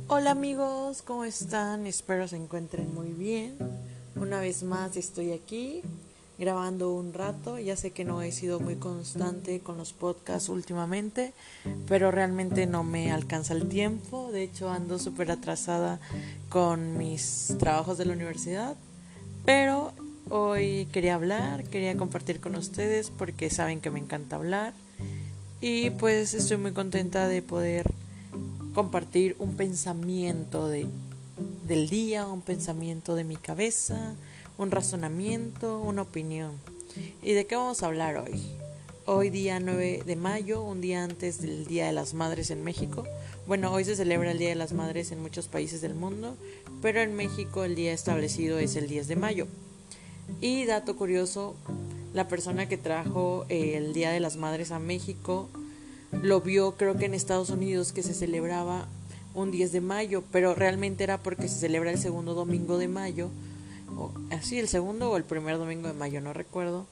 Hola amigos, ¿cómo están? Espero se encuentren muy bien. Una vez más estoy aquí grabando un rato. Ya sé que no he sido muy constante con los podcasts últimamente, pero realmente no me alcanza el tiempo. De hecho ando súper atrasada con mis trabajos de la universidad. Pero hoy quería compartir con ustedes porque saben que me encanta hablar. Y pues estoy muy contenta de poder compartir un pensamiento del día, un pensamiento de mi cabeza, un razonamiento, una opinión. ¿Y de qué vamos a hablar hoy? Hoy día 9 de mayo, un día antes del Día de las Madres en México. Bueno, hoy se celebra el Día de las Madres en muchos países del mundo, pero en México el día establecido es el 10 de mayo. Y dato curioso, la persona que trajo el Día de las Madres a México lo vio creo que en Estados Unidos que se celebraba un 10 de mayo, pero realmente era porque se celebra el segundo domingo de mayo, o así el segundo o el primer domingo de mayo, no recuerdo.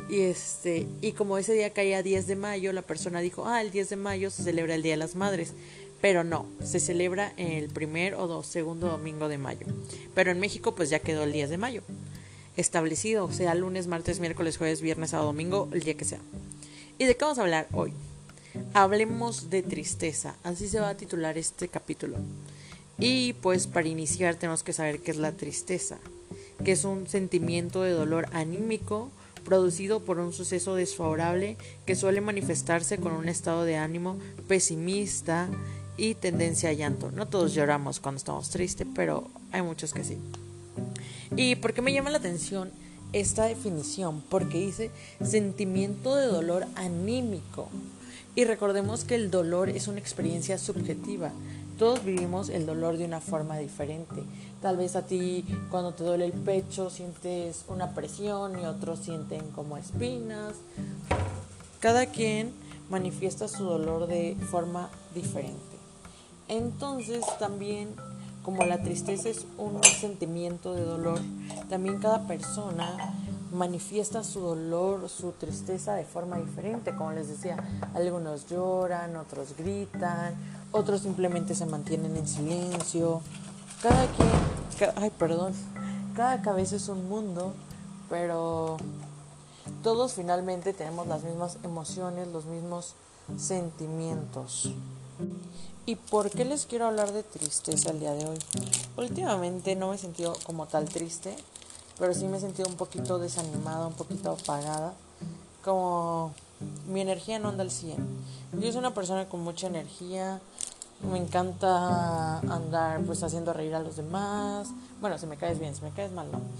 Y como ese día caía 10 de mayo, la persona dijo, el 10 de mayo se celebra el Día de las Madres. Pero no, se celebra el primer o segundo domingo de mayo. Pero en México pues ya quedó el 10 de mayo establecido, sea lunes, martes, miércoles, jueves, viernes, sábado, domingo, el día que sea. ¿Y de qué vamos a hablar hoy? Hablemos de tristeza, así se va a titular este capítulo. Y pues para iniciar tenemos que saber qué es la tristeza, que es un sentimiento de dolor anímico producido por un suceso desfavorable que suele manifestarse con un estado de ánimo pesimista y tendencia a llanto. No todos lloramos cuando estamos tristes, pero hay muchos que sí. ¿Y por qué me llama la atención esta definición? Porque dice sentimiento de dolor anímico. Y recordemos que el dolor es una experiencia subjetiva. Todos vivimos el dolor de una forma diferente. Tal vez a ti cuando te duele el pecho sientes una presión y otros sienten como espinas. Cada quien manifiesta su dolor de forma diferente. Entonces también, como la tristeza es un sentimiento de dolor, también cada persona manifiesta su dolor, su tristeza de forma diferente. Como les decía, algunos lloran, otros gritan, otros simplemente se mantienen en silencio. Cada quien, cada cabeza es un mundo, pero todos finalmente tenemos las mismas emociones, los mismos sentimientos. ¿Y por qué les quiero hablar de tristeza el día de hoy? Últimamente no me he sentido como tal triste, pero sí me he sentido un poquito desanimada, un poquito apagada, como mi energía no anda al 100. Yo soy una persona con mucha energía, me encanta andar pues haciendo reír a los demás. Bueno, si me caes bien, si me caes mal, no.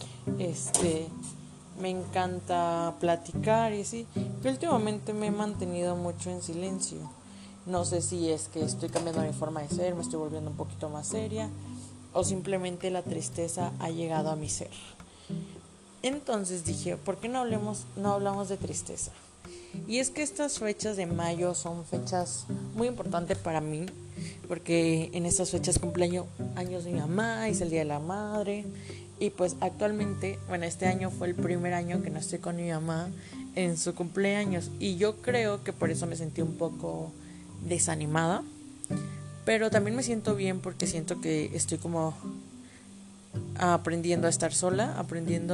Me encanta platicar y así, pero últimamente me he mantenido mucho en silencio. No sé si es que estoy cambiando mi forma de ser, me estoy volviendo un poquito más seria o simplemente la tristeza ha llegado a mi ser. Entonces dije, ¿por qué no hablamos de tristeza? Y es que estas fechas de mayo son fechas muy importantes para mí, porque en estas fechas cumpleaños años de mi mamá, es el Día de la Madre, y pues actualmente, bueno, este año fue el primer año que no estoy con mi mamá en su cumpleaños, y yo creo que por eso me sentí un poco desanimada, pero también me siento bien porque siento que estoy como aprendiendo a estar sola, aprendiendo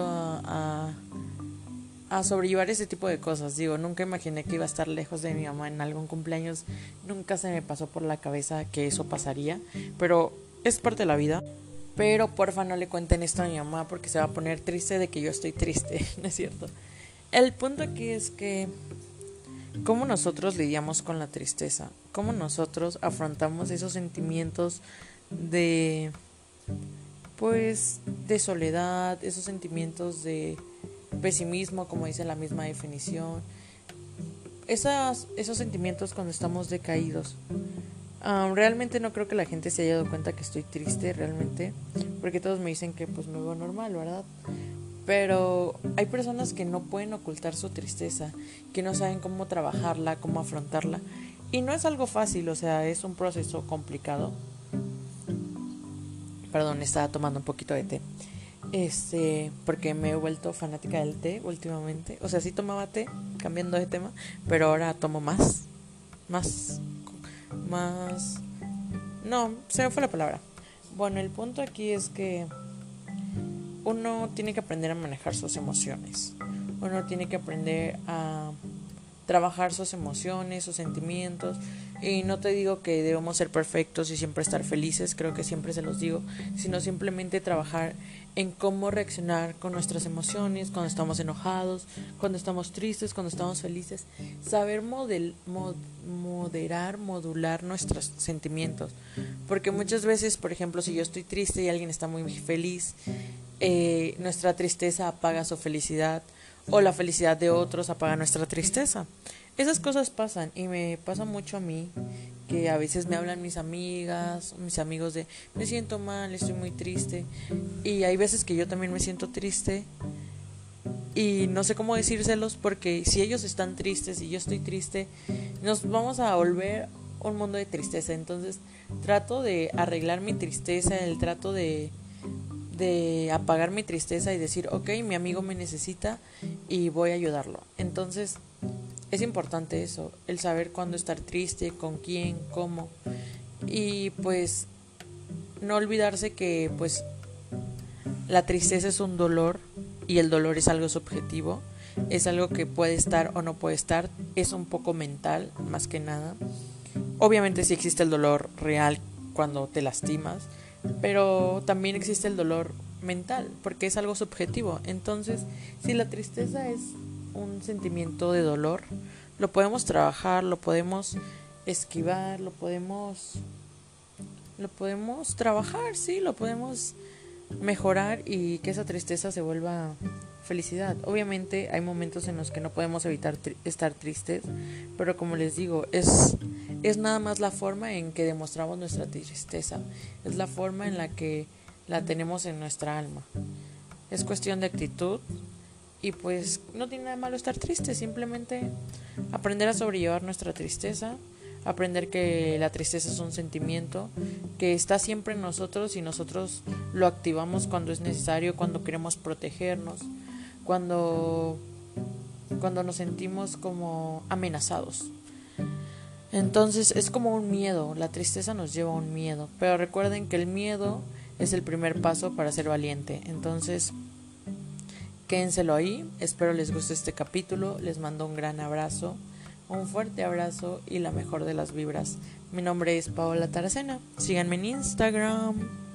a sobrellevar ese tipo de cosas. Digo, nunca imaginé que iba a estar lejos de mi mamá en algún cumpleaños, nunca se me pasó por la cabeza que eso pasaría, pero es parte de la vida. Pero porfa no le cuenten esto a mi mamá porque se va a poner triste de que yo estoy triste, ¿no es cierto? El punto aquí es que cómo nosotros lidiamos con la tristeza, cómo nosotros afrontamos esos sentimientos de pues de soledad, esos sentimientos de pesimismo, como dice la misma definición, esos sentimientos cuando estamos decaídos. Realmente no creo que la gente se haya dado cuenta que estoy triste realmente, porque todos me dicen que pues me veo normal, ¿verdad? Pero hay personas que no pueden ocultar su tristeza, que no saben cómo trabajarla, cómo afrontarla. Y no es algo fácil, o sea, es un proceso complicado. Perdón, estaba tomando un poquito de té. Porque me he vuelto fanática del té últimamente. O sea, sí tomaba té, cambiando de tema, pero ahora tomo más, más, no, se me fue la palabra. Bueno, el punto aquí es que uno tiene que aprender a manejar sus emociones. Uno tiene que aprender a trabajar sus emociones, sus sentimientos. Y no te digo que debemos ser perfectos y siempre estar felices, creo que siempre se los digo, sino simplemente trabajar en cómo reaccionar con nuestras emociones, cuando estamos enojados, cuando estamos tristes, cuando estamos felices. Saber modular nuestros sentimientos. Porque muchas veces, por ejemplo, si yo estoy triste y alguien está muy feliz, nuestra tristeza apaga su felicidad o la felicidad de otros apaga nuestra tristeza. Esas cosas pasan y me pasa mucho a mí, que a veces me hablan mis amigas, mis amigos de me siento mal, estoy muy triste, y hay veces que yo también me siento triste y no sé cómo decírselos, porque si ellos están tristes y yo estoy triste, nos vamos a volver un mundo de tristeza. Entonces trato de arreglar mi tristeza, el trato de apagar mi tristeza y decir, ok, mi amigo me necesita y voy a ayudarlo. Entonces es importante eso, el saber cuándo estar triste, con quién, cómo, y pues no olvidarse que pues la tristeza es un dolor y el dolor es algo subjetivo, es algo que puede estar o no puede estar, es un poco mental más que nada. Obviamente sí existe el dolor real cuando te lastimas, pero también existe el dolor mental, porque es algo subjetivo. Entonces, si la tristeza es un sentimiento de dolor, lo podemos trabajar, lo podemos esquivar, lo podemos trabajar, sí, lo podemos mejorar y que esa tristeza se vuelva felicidad. Obviamente hay momentos en los que no podemos evitar estar tristes, pero como les digo, es nada más la forma en que demostramos nuestra tristeza, es la forma en la que la tenemos en nuestra alma. Es cuestión de actitud y pues no tiene nada de malo estar triste, simplemente aprender a sobrellevar nuestra tristeza, aprender que la tristeza es un sentimiento que está siempre en nosotros y nosotros lo activamos cuando es necesario, cuando queremos protegernos, cuando nos sentimos como amenazados. Entonces es como un miedo, la tristeza nos lleva a un miedo, pero recuerden que el miedo es el primer paso para ser valiente. Entonces quédenselo ahí, espero les guste este capítulo, les mando un gran abrazo, un fuerte abrazo y la mejor de las vibras. Mi nombre es Paola Taracena, síganme en Instagram.